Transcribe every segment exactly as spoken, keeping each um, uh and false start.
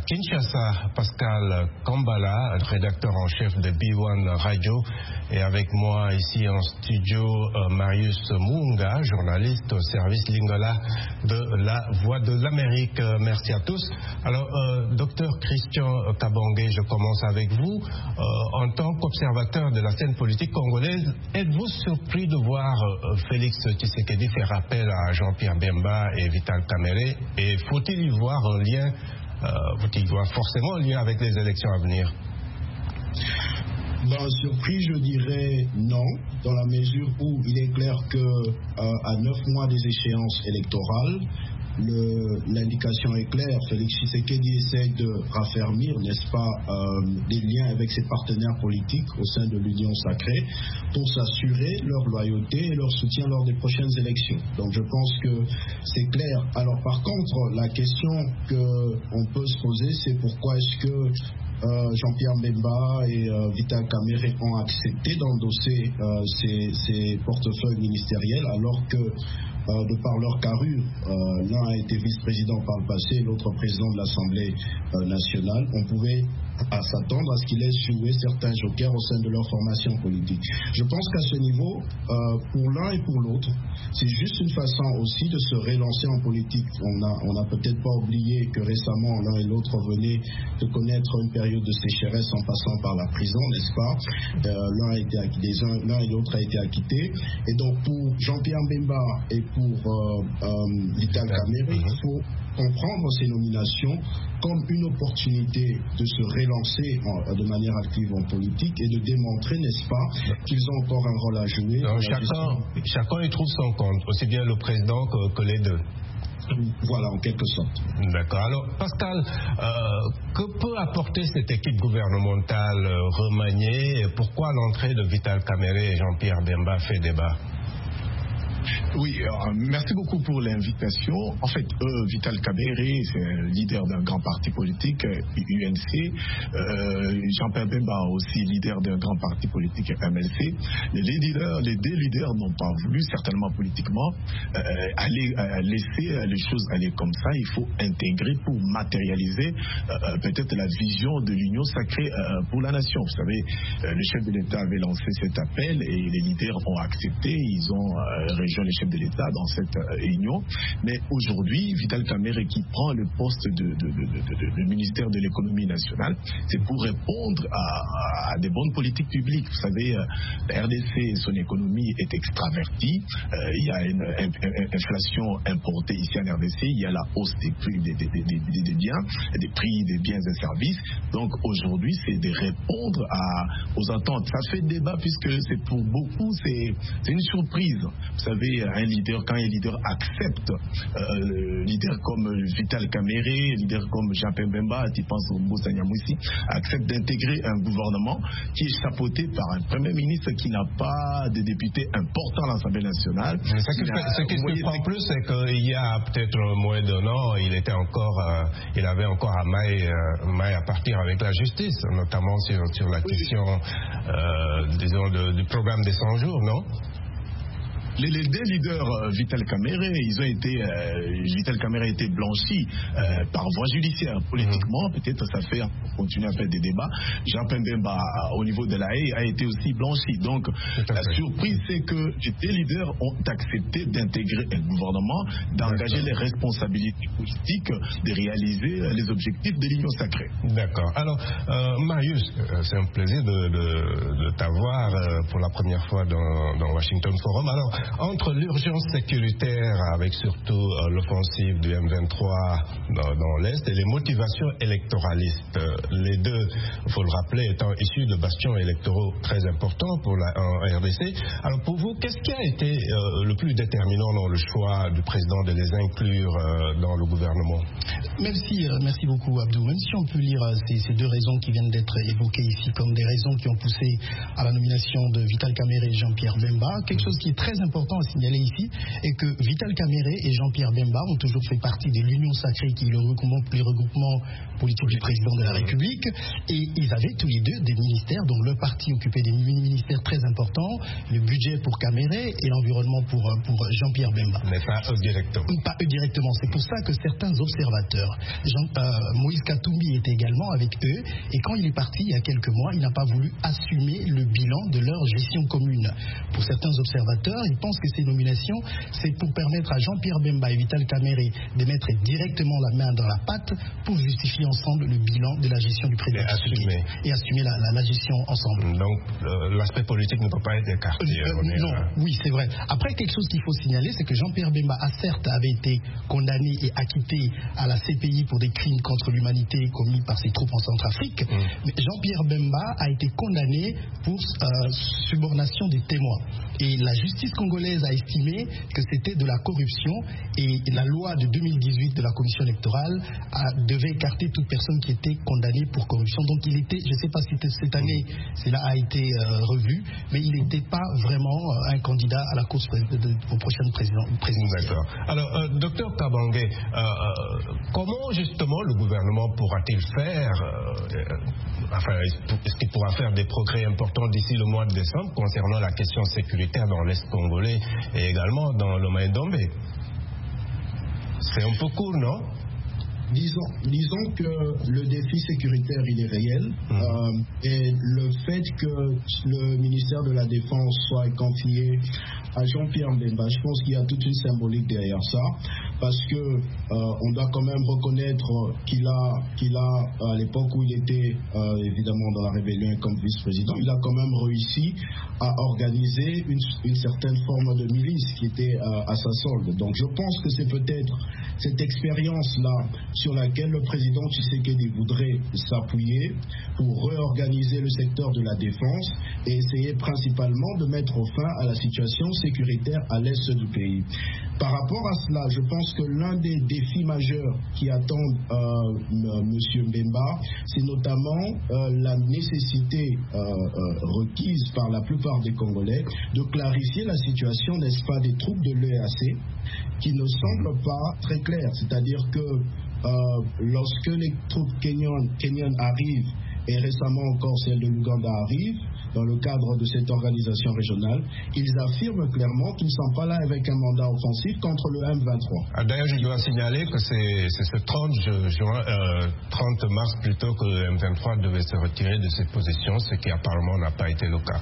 Kinshasa, Pascal Kambala, rédacteur en chef de B un Radio, et avec moi ici en studio euh, Marius Muunga, journaliste au service Lingala de la Voix de l'Amérique. Euh, merci à tous. Alors, euh, docteur Christian Kabongé, je commence avec vous. Euh, en tant qu'observateur de la scène politique congolaise, êtes-vous surpris de voir euh, Félix Tshisekedi faire appel à Jean-Pierre Bemba et Vital Kamerhe, et faut-il y voir un lien, euh, faut-il y voir forcément un lien avec les élections à venir? Ben, surpris, je dirais non, dans la mesure où il est clair que euh, à neuf mois des échéances électorales, l'indication est claire. Félix Tshisekedi essaie de raffermir, n'est-ce pas, euh, des liens avec ses partenaires politiques au sein de l'Union sacrée pour s'assurer leur loyauté et leur soutien lors des prochaines élections. Donc je pense que c'est clair. Alors par contre, la question qu'on peut se poser, c'est pourquoi est-ce que Euh, Jean-Pierre Bemba et euh, Vital Kamerhe ont accepté d'endosser euh, ces, ces portefeuilles ministériels alors que euh, de par leur carrure, euh, l'un a été vice-président par le passé, l'autre président de l'Assemblée euh, nationale, on pouvait à s'attendre à ce qu'ils laissent jouer certains jokers au sein de leur formation politique. Je pense qu'à ce niveau, euh, pour l'un et pour l'autre, c'est juste une façon aussi de se relancer en politique. On a, on a peut-être pas oublié que récemment l'un et l'autre venaient de connaître une période de sécheresse en passant par la prison, n'est-ce pas? Euh, l'un a été acquitté, l'un et l'autre a été acquitté. Et donc pour Jean-Pierre Bemba et pour euh, euh, Vital Kamerhe, il faut comprendre ces nominations comme une opportunité de se relancer en, de manière active en politique et de démontrer, n'est-ce pas, qu'ils ont encore un rôle à jouer. Donc, chacun, chacun y trouve son compte, aussi bien le président que, que les deux. Voilà, en quelque sorte. D'accord. Alors, Pascal, euh, que peut apporter cette équipe gouvernementale euh, remaniée? Pourquoi l'entrée de Vital Kamerhe et Jean-Pierre Bemba fait débat? Oui, euh, merci beaucoup pour l'invitation. En fait, euh, Vital Kamerhe, c'est le leader d'un grand parti politique, U N C. Euh, Jean-Pierre Bemba, aussi leader d'un grand parti politique, M L C. Les, leaders, les deux leaders n'ont pas voulu, certainement politiquement, euh, aller euh, laisser les choses aller comme ça. Il faut intégrer pour matérialiser euh, peut-être la vision de l'union sacrée euh, pour la nation. Vous savez, euh, le chef de l'État avait lancé cet appel et les leaders ont accepté. Ils ont euh, rejoint les chefs de l'État dans cette euh, union. Mais aujourd'hui, Vital Kamerhe qui prend le poste de, de, de, de, de, de ministère de l'économie nationale, c'est pour répondre à, à des bonnes politiques publiques. Vous savez, euh, la R D C, son économie est extravertie. Euh, il y a une, une, une inflation importée ici en R D C. Il y a la hausse des prix des, des, des, des, des biens, des prix des biens et services. Donc aujourd'hui, c'est de répondre à, aux attentes. Ça fait débat puisque c'est pour beaucoup, c'est une surprise. Vous savez, un leader, quand un leader accepte, euh, leader comme Vital Kamerhe, leader comme Jean-Pierre Bemba, tu penses au Moussa Nyamwisi, accepte d'intégrer un gouvernement qui est chapeauté par un premier ministre qui n'a pas de députés importants à l'Assemblée nationale. Mais ce qui, fait, ce qui se prend plus, c'est qu'il y a peut-être moins d'un an, il était encore, euh, il avait encore à maille, euh, maille à partir avec la justice, notamment sur, sur la question, euh, disons, de, du programme des cent jours, non? Les, les deux leaders, euh, Vital Kamerhe, ils ont été, euh, Vital Kamerhe a été blanchi euh, par voie judiciaire. Politiquement, mmh. peut-être ça fait continuer à faire des débats. Jean-Pierre Bemba, au niveau de la haie, a été aussi blanchi. Donc, la surprise, c'est que les deux leaders ont accepté d'intégrer un gouvernement, d'engager les responsabilités politiques, de réaliser les objectifs de l'Union sacrée. D'accord. Alors, euh, Marius, c'est un plaisir de, de, de t'avoir euh, pour la première fois dans, dans Washington Forum. Alors, entre l'urgence sécuritaire avec surtout euh, l'offensive du M vingt-trois dans, dans l'Est et les motivations électoralistes, euh, les deux, il faut le rappeler, étant issus de bastions électoraux très importants pour la en R D C. Alors pour vous, qu'est-ce qui a été euh, le plus déterminant dans le choix du président de les inclure euh, dans le gouvernement? Merci, euh, merci beaucoup Abdou. Même si on peut lire euh, ces, ces deux raisons qui viennent d'être évoquées ici comme des raisons qui ont poussé à la nomination de Vital Kamerhe et Jean-Pierre Bemba, quelque chose qui est très important important à signaler ici est que Vital Kamerhe et Jean-Pierre Bemba ont toujours fait partie de l'Union sacrée qui est le regroupement, les regroupements politiques du président de la République, et ils avaient tous les deux des ministères, donc leur parti occupait des ministères très importants, le budget pour Kamerhe et l'environnement pour, pour Jean-Pierre Bemba. Mais pas eux directement. Pas eux directement. C'est pour ça que certains observateurs, Jean, euh, Moïse Katumbi était également avec eux, et quand il est parti il y a quelques mois, il n'a pas voulu assumer le bilan de leur gestion commune. Pour certains observateurs, ils pensent que ces nominations, c'est pour permettre à Jean-Pierre Bemba et Vital Kamerhe de mettre directement la main dans la pâte pour justifier ensemble le bilan de la gestion du président et assumer, et assumer la, la, la gestion ensemble. Donc euh, l'aspect politique ne peut pas être écarté. Euh, non, à... oui, c'est vrai. Après, quelque chose qu'il faut signaler, c'est que Jean-Pierre Bemba a certes avait été condamné et acquitté à la C P I pour des crimes contre l'humanité commis par ses troupes en Centrafrique, mmh. mais Jean-Pierre Bemba a été condamné pour euh, subornation des témoins. Et la justice congolaise a estimé que c'était de la corruption, et la loi de deux mille dix-huit de la commission électorale a, devait écarter toute personne qui était condamnée pour corruption. Donc il était, je ne sais pas si cette année cela a été euh, revu, mais il n'était pas vraiment euh, un candidat à la course de, de, aux prochaines présidentielles. D'accord. Alors, euh, docteur Kabangé, euh, euh, comment justement le gouvernement pourra-t-il faire, euh, enfin, est-ce qu'il pourra faire des progrès importants d'ici le mois de décembre concernant la question sécuritaire dans l'Est congolais et également dans le Maïdombe? C'est un peu court, non? Disons, disons que le défi sécuritaire, il est réel. Mmh. Euh, et le fait que le ministère de la Défense soit confié à Jean-Pierre Bemba, je pense qu'il y a toute une symbolique derrière ça, parce que euh, on doit quand même reconnaître qu'il a, qu'il a à l'époque où il était euh, évidemment dans la rébellion comme vice-président, il a quand même réussi à organiser une, une certaine forme de milice qui était euh, à sa solde. Donc je pense que c'est peut-être cette expérience-là sur laquelle le président Tshisekedi voudrait s'appuyer pour réorganiser le secteur de la défense et essayer principalement de mettre fin à la situation sécuritaire à l'est du pays. Par rapport à cela, je pense que l'un des défis majeurs qui attendent euh, M. Bemba, c'est notamment euh, la nécessité euh, euh, requise par la plupart des Congolais de clarifier la situation, n'est-ce pas, des troupes de l'E A C qui ne semble pas très claire. C'est-à-dire que Euh, lorsque les troupes kenyanes, kenyanes arrivent, et récemment encore celles de l'Ouganda arrivent, dans le cadre de cette organisation régionale, ils affirment clairement qu'ils ne sont pas là avec un mandat offensif contre le M vingt-trois. Ah, d'ailleurs, je dois signaler que c'est ce trente, juin, euh, trente mars plutôt que le M vingt-trois devait se retirer de cette position, ce qui apparemment n'a pas été le cas.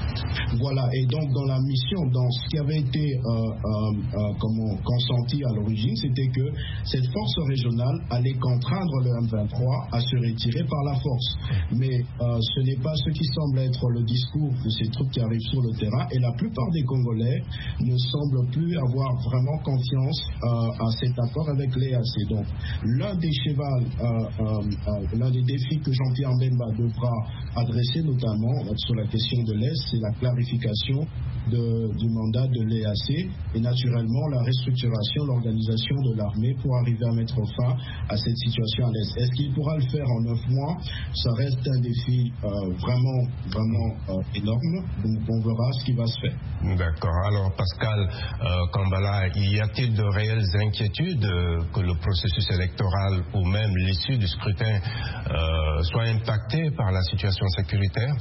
Voilà, et donc dans la mission, dans ce qui avait été euh, euh, euh, comment, consenti à l'origine, c'était que cette force régionale allait contraindre le M vingt-trois à se retirer par la force. Mais euh, ce n'est pas ce qui semble être le discours de ces troupes qui arrivent sur le terrain, et la plupart des Congolais ne semblent plus avoir vraiment confiance euh, à cet accord avec l'E A C. Donc l'un des chevals, euh, euh, euh, l'un des défis que Jean-Pierre Bemba devra adresser notamment euh, sur la question de l'Est, c'est la clarification de, du mandat de l'E A C et naturellement la restructuration, l'organisation de l'armée pour arriver à mettre fin à cette situation à l'Est. Est-ce qu'il pourra le faire en neuf mois? Ça reste un défi euh, vraiment, vraiment euh, énorme. Donc on verra ce qui va se faire. D'accord. Alors Pascal euh, Kambala, y a-t-il de réelles inquiétudes euh, que le processus électoral ou même l'issue du scrutin euh, soit impacté par la situation sécuritaire?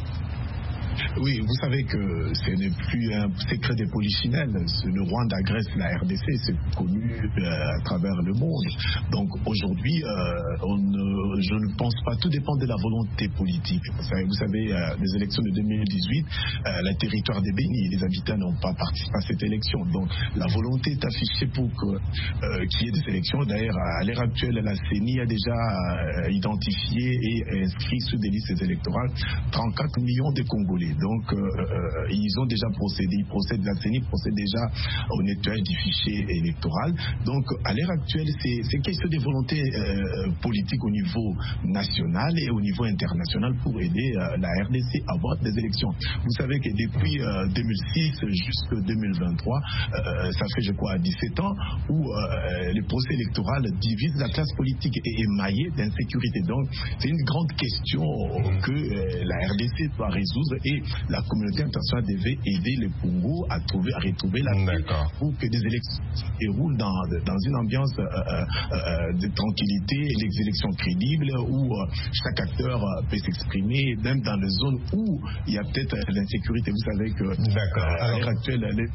Oui, vous savez que ce n'est plus un secret des polichinelles. Le Rwanda agresse la R D C, c'est connu euh, à travers le monde. Donc aujourd'hui, euh, je ne pense pas, tout dépend de la volonté politique. Vous savez, vous savez euh, les élections de deux mille dix-huit, euh, le territoire des Béni, les habitants n'ont pas participé à cette élection. Donc la volonté est affichée pour que, euh, qu'il y ait des élections. D'ailleurs, à l'heure actuelle, la C E N I a déjà euh, identifié et inscrit sur des listes électorales trente-quatre millions de Congolais. Donc, euh, euh, ils ont déjà procédé, ils procèdent, la C E N I procède déjà au nettoyage du fichier électoral. Donc, à l'heure actuelle, c'est question de volonté euh, politique au niveau niveau national et au niveau international pour aider euh, la R D C à avoir des élections. Vous savez que depuis euh, deux mille six jusqu'en deux mille vingt-trois, euh, ça fait je crois dix-sept ans où euh, le procès électoral divise la classe politique et émaillé d'insécurité. Donc c'est une grande question que euh, la R D C doit résoudre et la communauté internationale devait aider le Congo à trouver, à retrouver la paix pour que des élections se déroulent dans, dans une ambiance euh, euh, de tranquillité, les élections crédibles où euh, chaque acteur euh, peut s'exprimer, même dans les zones où il y a peut-être l'insécurité. Vous savez que euh, à l'heure actuelle, les...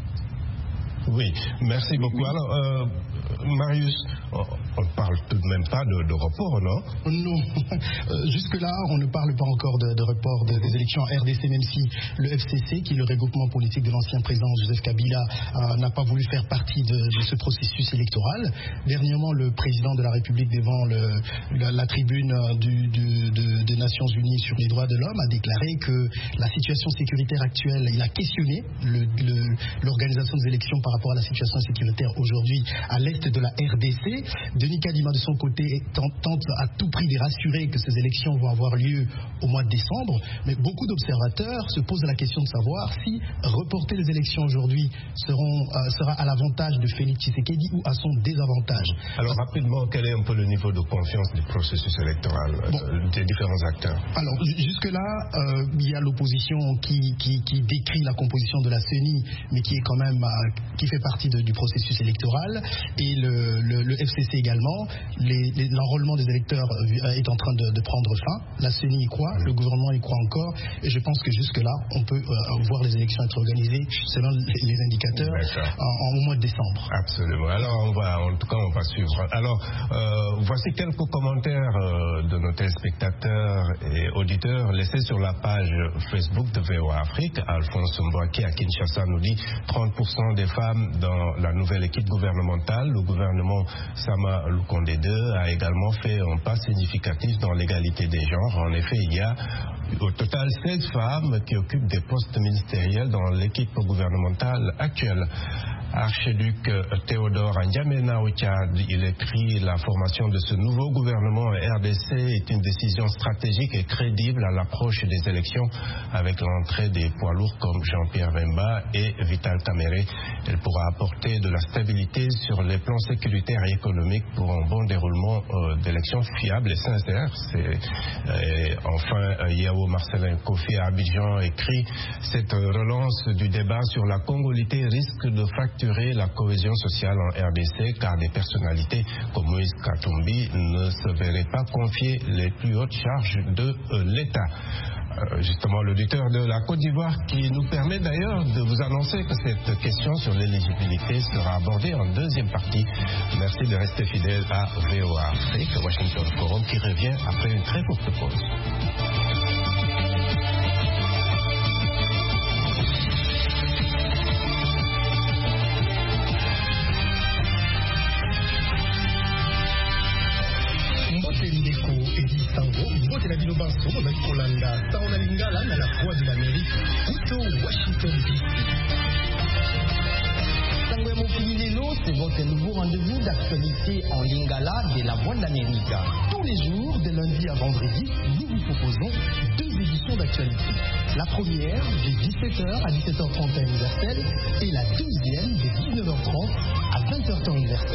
Oui, merci beaucoup. Oui. Alors, euh, Marius, on ne parle tout de même pas de, de report, non? Non. Euh, jusque-là, on ne parle pas encore de, de report de, des élections R D C, même si le F C C, qui est le regroupement politique de l'ancien président Joseph Kabila, euh, n'a pas voulu faire partie de, de ce processus électoral. Dernièrement, le président de la République, devant le, la, la tribune du, du, de, des Nations Unies sur les droits de l'homme, a déclaré que la situation sécuritaire actuelle, il a questionné l'organisation des élections par rapport à la situation sécuritaire aujourd'hui à l'est de la R D C. Denis Kadima, de son côté, tente à tout prix de rassurer que ces élections vont avoir lieu au mois de décembre, mais beaucoup d'observateurs se posent la question de savoir si reporter les élections aujourd'hui seront, euh, sera à l'avantage de Félix Tshisekedi ou à son désavantage. Alors rapidement, quel est un peu le niveau de confiance du processus électoral bon. euh, des différents acteurs? Alors jusque-là, euh, il y a l'opposition qui, qui, qui décrit la composition de la C E N I, mais qui est quand même euh, qui fait partie de, du processus électoral, et le, le, le F C C également. L'enrôlement des électeurs est en train de, de prendre fin. La C E N I y croit, le gouvernement y croit encore, et je pense que jusque-là, on peut euh, voir les élections être organisées selon les, les indicateurs en, en, au mois de décembre. Absolument. Alors, on va, en tout cas, on va suivre. Alors, euh, voici quelques commentaires euh, de nos téléspectateurs et auditeurs laissés sur la page Facebook de V O A Afrique. Alphonse Mbouaki à Kinshasa nous dit trente pour cent des femmes dans la nouvelle équipe gouvernementale. Le gouvernement Sama Lukonde deux a également fait un pas significatif dans l'égalité des genres. En effet, il y a au total seize femmes qui occupent des postes ministériels dans l'équipe gouvernementale actuelle. Archiduc Théodore N'Djamena au Tchad, il écrit: la formation de ce nouveau gouvernement R D C est une décision stratégique et crédible à l'approche des élections, avec l'entrée des poids lourds comme Jean-Pierre Bemba et Vital Kamerhe. Elle pourra apporter de la stabilité sur les plans sécuritaires et économiques pour un bon déroulement euh, d'élections fiables et sincères. Euh, enfin, Yao Marcelin Kofi à Abidjan écrit: cette relance du débat sur la congolité risque de facturer la cohésion sociale en R D C, car des personnalités comme Moïse Katumbi ne se verraient pas confier les plus hautes charges de euh, l'État. Euh, justement, l'auditeur de la Côte d'Ivoire qui nous permet d'ailleurs de vous annoncer que cette question sur l'éligibilité sera abordée en deuxième partie. Merci de rester fidèle à V O A Afrique, Washington Forum, qui revient après une très courte pause. La Bilobanso, avec Kolanda, Saona Lingala, à la Voix de l'Amérique, Kuto, Washington D C. Sangwe Mokililelo, c'est votre nouveau rendez-vous d'actualité en Lingala de la Voix de l'Amérique. Tous les jours, de lundi à vendredi, nous vous proposons deux éditions d'actualité. La première, de dix-sept heures à dix-sept heures trente temps universel, et la deuxième, de dix-neuf heures trente à vingt heures temps universel.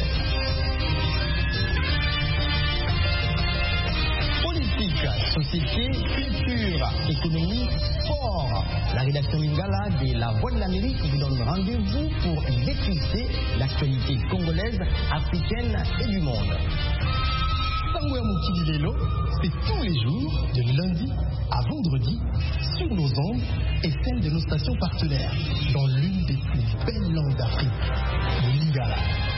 Société, culture, économie, sport. La rédaction Lingala de la Voix de l'Amérique vous donne rendez-vous pour décrypter l'actualité congolaise, africaine et du monde. Sangwe Mokililelo, c'est tous les jours, de lundi à vendredi, sur nos ondes et celles de nos stations partenaires, dans l'une des plus belles langues d'Afrique, le Lingala.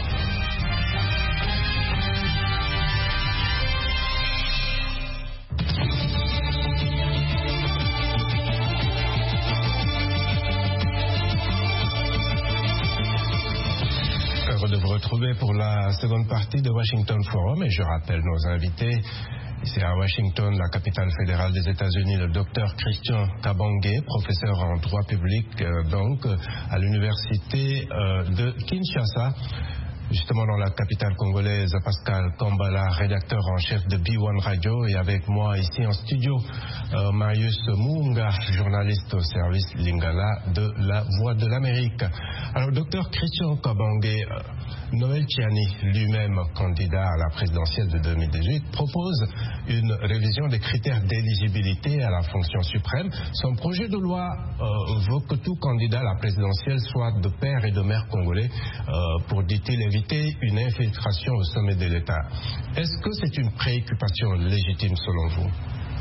De vous retrouver pour la seconde partie de Washington Forum, et je rappelle nos invités. C'est à Washington, la capitale fédérale des États-Unis, le docteur Christian Kabange, professeur en droit public euh, donc à l'université euh, de Kinshasa. justement dans la capitale congolaise, Pascal Kambala, rédacteur en chef de B un Radio, et avec moi ici en studio, euh, Marius Muunga, journaliste au service Lingala de la Voix de l'Amérique. Alors, docteur Christian Kabange, euh, Noël Tchiani, lui-même candidat à la présidentielle de deux mille dix-huit, propose une révision des critères d'éligibilité à la fonction suprême. Son projet de loi euh, veut que tout candidat à la présidentielle soit de père et de mère congolais euh, pour, dit-il, éviter une infiltration au sommet de l'État. Est-ce que c'est une préoccupation légitime selon vous?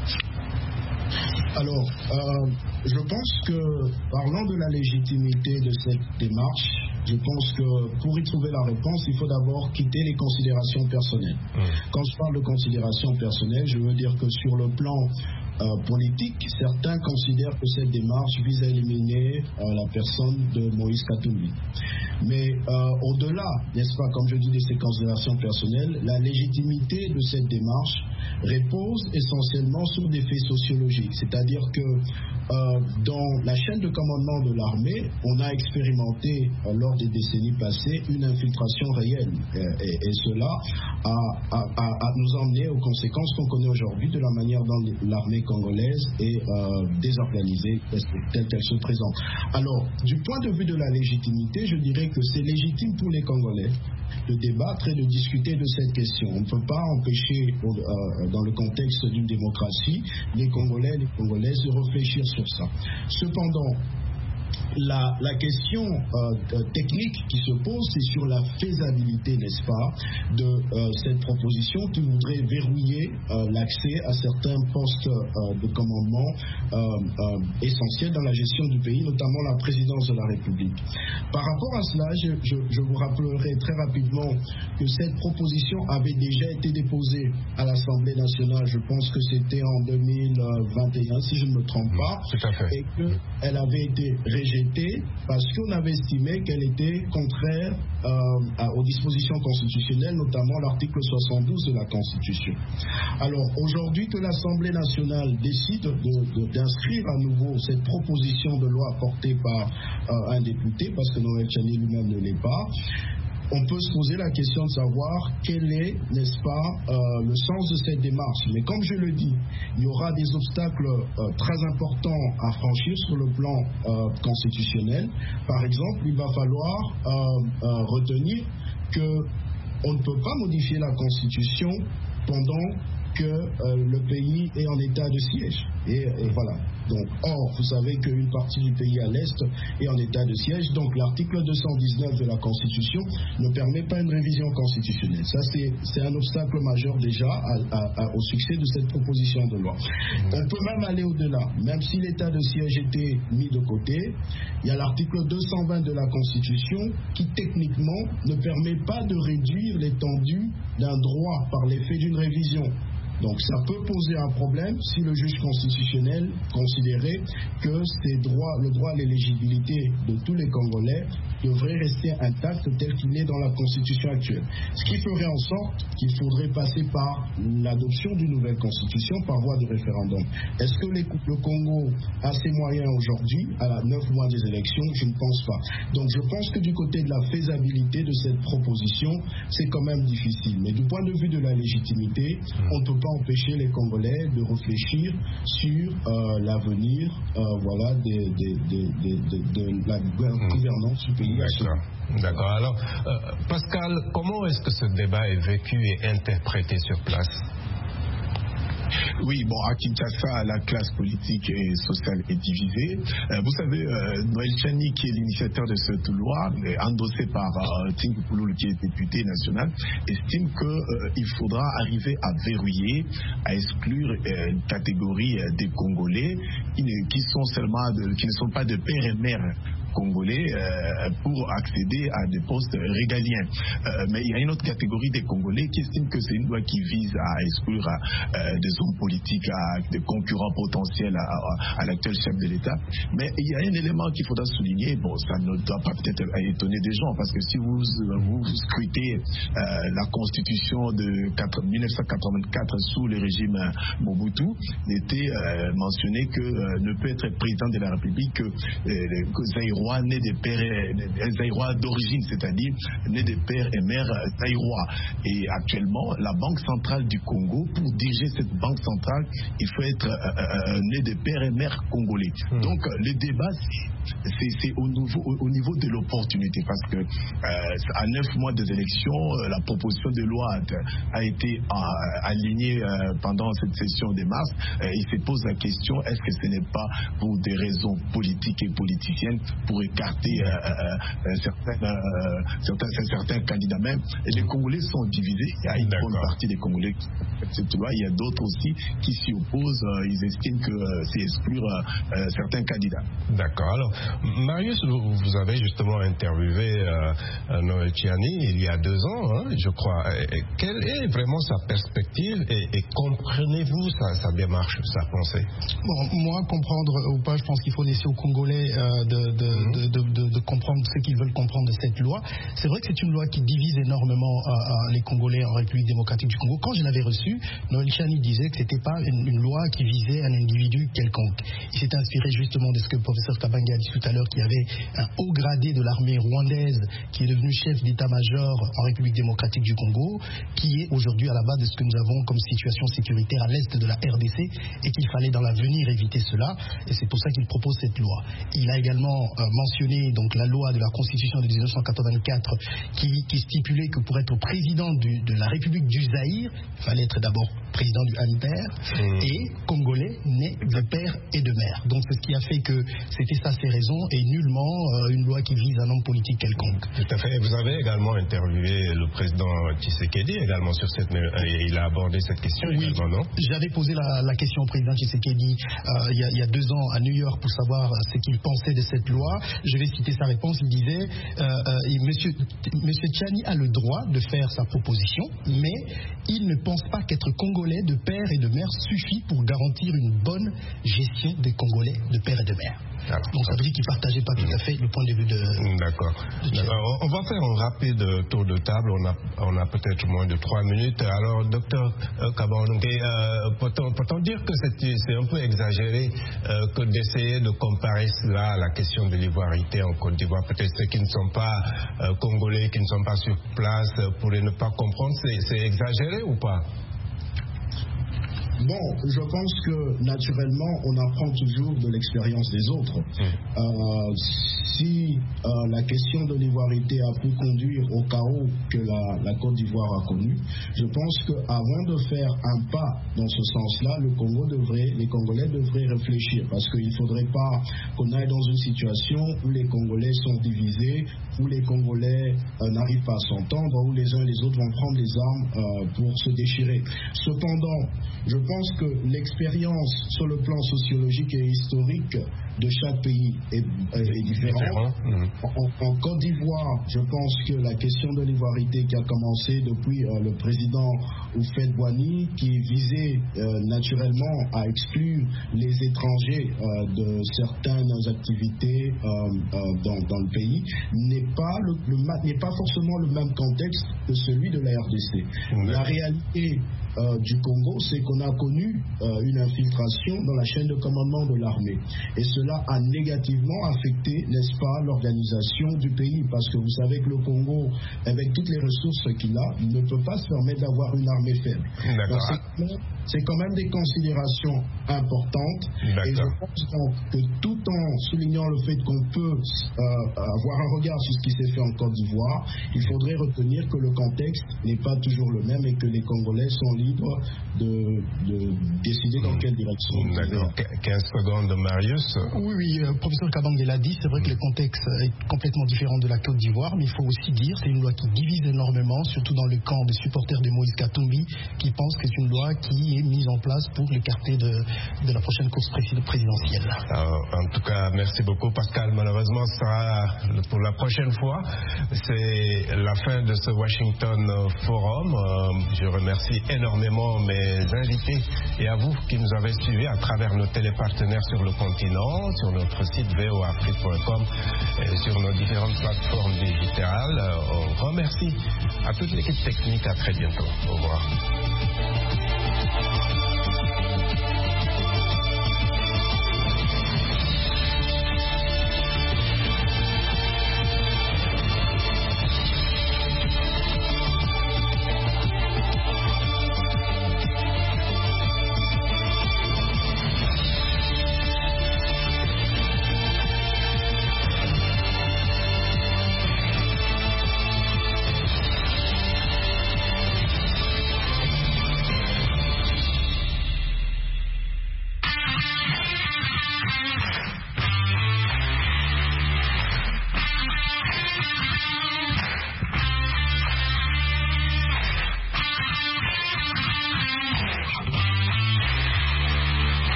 Alors, euh, je pense que, parlant de la légitimité de cette démarche, je pense que pour y trouver la réponse, il faut d'abord quitter les considérations personnelles. Mmh. Quand je parle de considérations personnelles, je veux dire que sur le plan euh, politique, certains considèrent que cette démarche vise à éliminer euh, la personne de Moïse Katumbi. Mais euh, au-delà, n'est-ce pas, comme je dis, de ces considérations personnelles, la légitimité de cette démarche repose essentiellement sur des faits sociologiques. C'est-à-dire que euh, dans la chaîne de commandement de l'armée, on a expérimenté euh, lors des décennies passées une infiltration réelle. Et, et, et cela a, a, a, a nous emmené aux conséquences qu'on connaît aujourd'hui de la manière dont l'armée congolaise est euh, désorganisée telle qu'elle se présente. Alors, du point de vue de la légitimité, je dirais que c'est légitime pour les Congolais de débattre et de discuter de cette question. On ne peut pas empêcher, euh, dans le contexte d'une démocratie, les Congolais et les Congolaises de réfléchir sur ça. Cependant, La, la question euh, technique qui se pose, c'est sur la faisabilité, n'est-ce pas, de euh, cette proposition qui voudrait verrouiller euh, l'accès à certains postes euh, de commandement euh, euh, essentiels dans la gestion du pays, notamment la présidence de la République. Par rapport à cela, je, je, je vous rappellerai très rapidement que cette proposition avait déjà été déposée à l'Assemblée nationale, je pense que c'était en deux mille vingt et un, si je ne me trompe pas, Tout à fait. et qu'elle avait été rejetée parce qu'on avait estimé qu'elle était contraire euh, à, aux dispositions constitutionnelles, notamment l'article soixante-douze de la Constitution. Alors aujourd'hui que l'Assemblée nationale décide de, de, d'inscrire à nouveau cette proposition de loi portée par euh, un député, parce que Noël Tchiani lui-même ne l'est pas, on peut se poser la question de savoir quel est, n'est-ce pas, euh, le sens de cette démarche. Mais comme je le dis, il y aura des obstacles euh, très importants à franchir sur le plan euh, constitutionnel. Par exemple, il va falloir euh, euh, retenir qu'on ne peut pas modifier la Constitution pendant que euh, le pays est en état de siège. Et, et voilà. Donc, or, vous savez qu'une partie du pays à l'Est est en état de siège. Donc, l'article deux cent dix-neuf de la Constitution ne permet pas une révision constitutionnelle. Ça, c'est, c'est un obstacle majeur déjà à, à, à, au succès de cette proposition de loi. On peut même aller au-delà. Même si l'état de siège était mis de côté, il y a l'article deux cent vingt de la Constitution qui, techniquement, ne permet pas de réduire l'étendue d'un droit par l'effet d'une révision. Donc ça peut poser un problème si le juge constitutionnel considérait que ces droits, le droit à l'éligibilité de tous les Congolais devrait rester intact tel qu'il est dans la Constitution actuelle. Ce qui ferait en sorte qu'il faudrait passer par l'adoption d'une nouvelle Constitution par voie de référendum. Est-ce que les, le Congo a ses moyens aujourd'hui, à neuf mois des élections? Je ne pense pas. Donc je pense que du côté de la faisabilité de cette proposition, c'est quand même difficile. Mais du point de vue de la légitimité, on ne peut pas empêcher les Congolais de réfléchir sur euh, l'avenir euh, voilà, de, de, de, de, de, de la gouvernance du pays. D'accord. D'accord. Alors, euh, Pascal, comment est-ce que ce débat est vécu et interprété sur place? Oui, bon, à Kinshasa, la classe politique et sociale est divisée. Euh, vous savez, euh, Noël Tchiani, qui est l'initiateur de cette loi, endossé par euh, Tingi Pouloulou, qui est député national, estime qu'il euh, faudra arriver à verrouiller, à exclure euh, une catégorie euh, des Congolais qui ne, qui sont seulement de, qui ne sont pas de père et mère congolais euh, pour accéder à des postes régaliens. Euh, mais il y a une autre catégorie des Congolais qui estime que c'est une loi qui vise à exclure euh, des hommes politiques, à des concurrents potentiels à, à, à l'actuel chef de l'État. Mais il y a un élément qu'il faudra souligner, bon, ça ne doit pas peut-être étonner des gens, parce que si vous, vous scrutez euh, la constitution de mille neuf cent quatre-vingt-quatre sous le régime Mobutu, il était euh, mentionné que euh, ne peut être président de la République que, euh, que Zaïrois Zaïrois nés des pères, et, des Zaïrois d'origine, c'est-à-dire nés des pères et mères zaïrois. Et actuellement, la Banque centrale du Congo, pour diriger cette banque centrale, il faut être euh, euh, né des pères et mères congolais. Mmh. Donc le débat, c'est au niveau, au, au niveau de l'opportunité, parce que euh, à neuf mois des élections, euh, la proposition de loi a, a été euh, alignée euh, pendant cette session de mars. Euh, il se pose la question, est-ce que ce n'est pas pour des raisons politiques et politiciennes, pour écarter euh, euh, certains, euh, certains, certains candidats même. Et les Congolais sont divisés. Il y a une bonne partie des Congolais qui acceptent cette loi. Il y a d'autres aussi qui s'y opposent. Euh, ils estiment que euh, c'est exclure euh, certains candidats. D'accord. Alors, Marius, vous, vous avez justement interviewé euh, Noël Tchiani il y a deux ans, hein, je crois. Et, et quelle est vraiment sa perspective et, et comprenez-vous sa, sa démarche, sa pensée? Bon, moi, comprendre ou pas, je pense qu'il faut laisser aux Congolais euh, de, de, mmh. de, de, de, de comprendre ce qu'ils veulent comprendre de cette loi. C'est vrai que c'est une loi qui divise énormément euh, euh, les Congolais en République démocratique du Congo. Quand je l'avais reçu, Noël Tchiani disait que ce n'était pas une, une loi qui visait un individu quelconque. Il s'est inspiré justement de ce que le professeur Kabanga a dit tout à l'heure, qu'il y avait un haut gradé de l'armée rwandaise qui est devenu chef d'état-major en République démocratique du Congo, qui est aujourd'hui à la base de ce que nous avons comme situation sécuritaire à l'est de la R D C, et qu'il fallait dans l'avenir éviter cela, et c'est pour ça qu'il propose cette loi. Il a également euh, mentionné donc la loi de la Constitution de mille neuf cent quatre-vingt-quatre qui, qui stipulait que pour être président du, de la République du Zaïre, il fallait être d'abord président du Hamper mmh. et congolais né de père et de mère. Donc c'est ce qui a fait que c'était ça ses raisons, et nullement euh, une loi qui vise un homme politique quelconque. Tout à fait. Et vous avez également interviewé le président Tshisekedi également sur cette, et il a abordé cette question oui, également, non? J'avais posé la, la question au président Tshisekedi euh, il, y a, il y a deux ans à New York pour savoir ce qu'il pensait de cette loi. Je vais citer sa réponse. Il disait euh, euh, Monsieur, Monsieur Tchiani a le droit de faire sa proposition, mais il ne pense pas qu'être congolais de père et de mère suffit pour garantir une bonne gestion des Congolais de père et de mère. Alors, donc ça veut dire qu'il ne partageait pas tout à fait le point de vue de... D'accord. De on va faire un rapide tour de table. On a, on a peut-être moins de trois minutes. Alors, docteur euh, Kabonge, euh, peut-on, peut-on dire que c'est, c'est un peu exagéré euh, que d'essayer de comparer cela à la question de l'ivoirité en Côte d'Ivoire? Peut-être ceux qui ne sont pas euh, congolais, qui ne sont pas sur place, euh, pourraient ne pas comprendre. C'est, c'est exagéré ou pas? Bon, je pense que naturellement, on apprend toujours de l'expérience des autres. Mmh. Euh, si euh, la question de l'ivoirité a pu conduire au chaos que la, la Côte d'Ivoire a connu, je pense qu'avant de faire un pas dans ce sens-là, le Congo devrait, les Congolais devraient réfléchir, parce qu'il ne faudrait pas qu'on aille dans une situation où les Congolais sont divisés, où les Congolais euh, n'arrivent pas à s'entendre, où les uns et les autres vont prendre des armes euh, pour se déchirer. Cependant, je pense que l'expérience sur le plan sociologique et historique de chaque pays est, est différente. Mmh. En, en Côte d'Ivoire, je pense que la question de l'ivoirité qui a commencé depuis euh, le président Houphouët-Boigny, qui visait euh, naturellement à exclure les étrangers euh, de certaines activités euh, euh, dans, dans le pays, n'est pas, le, le, n'est pas forcément le même contexte que celui de la R D C. Mmh. La réalité euh, du Congo, c'est qu'on a connu euh, une infiltration dans la chaîne de commandement de l'armée. Et cela a négativement affecté, n'est-ce pas, l'organisation du pays. Parce que vous savez que le Congo, avec toutes les ressources qu'il a, ne peut pas se permettre d'avoir une armée faible. Donc c'est, c'est quand même des considérations importantes. D'accord. Et je pense donc que tout en soulignant le fait qu'on peut euh, avoir un regard sur ce qui s'est fait en Côte d'Ivoire, il faudrait retenir que le contexte n'est pas toujours le même et que les Congolais sont libres de, de décider dans quelle direction. D'accord. quinze secondes de Marius. Oui, oui, euh, professeur Kabonge l'a dit, c'est vrai que le contexte est complètement différent de la Côte d'Ivoire, mais il faut aussi dire c'est une loi qui divise énormément, surtout dans le camp des supporters de Moïse Katumbi, qui pensent que c'est une loi qui est mise en place pour l'écarter de, de la prochaine course présidentielle. Alors, en tout cas, merci beaucoup Pascal. Malheureusement, ce sera pour la prochaine fois. C'est la fin de ce Washington Forum. Euh, je remercie énormément mes invités et à vous qui nous avez suivis à travers nos télépartenaires sur le continent, sur notre site v o afrique point com et sur nos différentes plateformes digitales. On remercie à toute l'équipe technique. À très bientôt. Au revoir.